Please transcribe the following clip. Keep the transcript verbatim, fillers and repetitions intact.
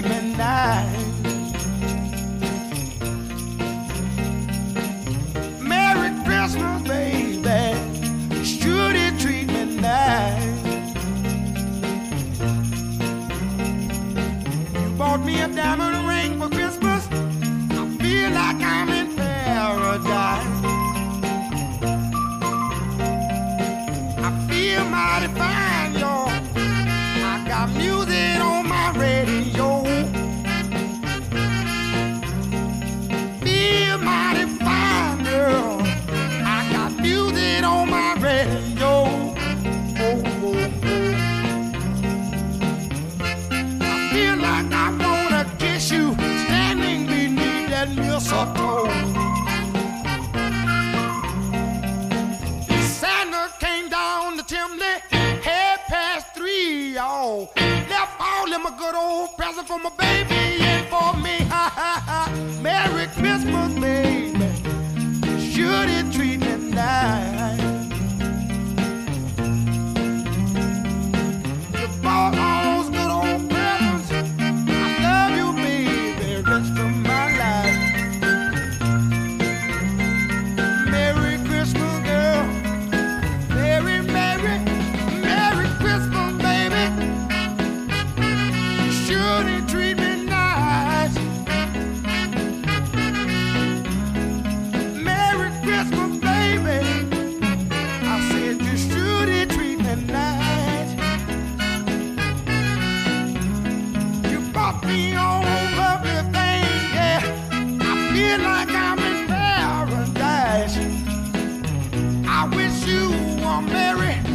me nice. Merry Christmas, baby. Should he treat me nice? You bought me a diamond ring for Christmas. I feel like I'm in paradise. I feel mighty fine, y'all. I got music on my radio. Feel mighty fine, girl. I got music on my radio. Oh, oh, oh. I feel like I wanna kiss you standing beneath that mistletoe. Santa came down the chimney, half past three, y'all. Left all them a good old present for my baby and for me. Ha ha ha. Merry Christmas, baby. Should he treat me nice? You bought all those good old presents. I love you, baby, rest of my life. Merry Christmas, girl. Merry, Merry, Merry Christmas, baby. Should he treat me nice? Merry Christmas, baby. I said you should he treat me nice. You bought me all lovely things, yeah. I feel like I'm in paradise. I wish you a merry